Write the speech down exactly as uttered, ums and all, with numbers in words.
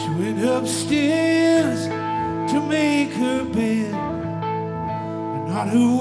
She went upstairs to make her bed, and not her